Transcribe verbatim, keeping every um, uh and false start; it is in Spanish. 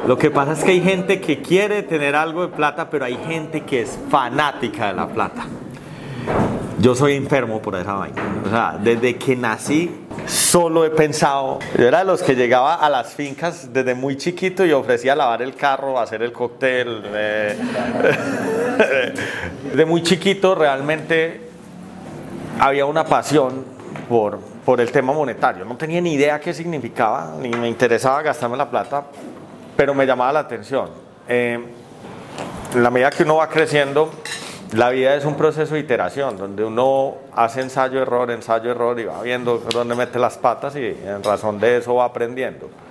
Lo que pasa es que hay gente que quiere tener algo de plata, pero hay gente que es fanática de la plata. Yo soy enfermo por esa vaina. O sea, desde que nací solo he pensado. Yo era de los que llegaba a las fincas desde muy chiquito y ofrecía lavar el carro, hacer el cóctel. Eh, desde muy chiquito realmente había una pasión por, por el tema monetario. No tenía ni idea qué significaba, ni me interesaba gastarme la plata, pero me llamaba la atención. Eh, en la medida que uno va creciendo, la vida es un proceso de iteración, donde uno hace ensayo-error, ensayo-error y va viendo dónde mete las patas y en razón de eso va aprendiendo.